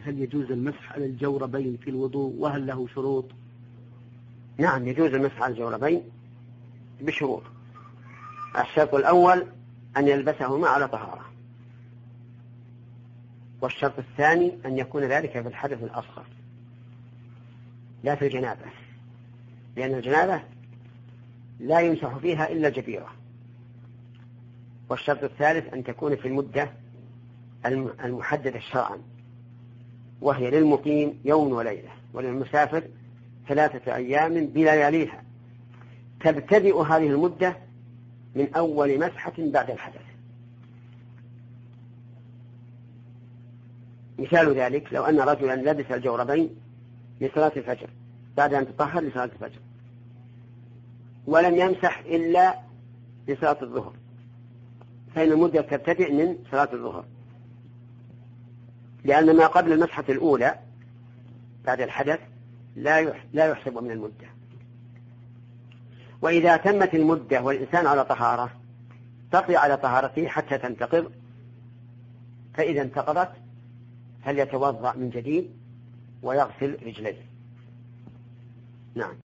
هل يجوز المسح على الجوربين في الوضوء وهل له شروط؟ نعم يجوز المسح على الجوربين بشروط. الشرط الأول أن يلبسهما على طهارة، والشرط الثاني أن يكون ذلك في الحدث الأصغر لا في الجنابة، لأن الجنابة لا يمسح فيها إلا الجبيرة. والشرط الثالث أن تكون في المدة المحددة شرعا، وهي للمقيم يوم وليلة، وللمسافر 3 أيام بلياليها، تبتدئ هذه المدة من أول مسحة بعد الحدث. مثال ذلك لو أن رجلا لبس الجوربين لصلاة الفجر بعد أن تطهر لصلاة الفجر، ولم يمسح إلا لصلاة الظهر، فإن المدة تبتدئ من صلاة الظهر، لأن ما قبل المسحة الأولى بعد الحدث لا يحسب من المدة. وإذا تمت المدة والإنسان على طهارة تقضي على طهارته حتى تنتقض، فإذا انتقضت فليتوضأ من جديد ويغسل رجليه. نعم.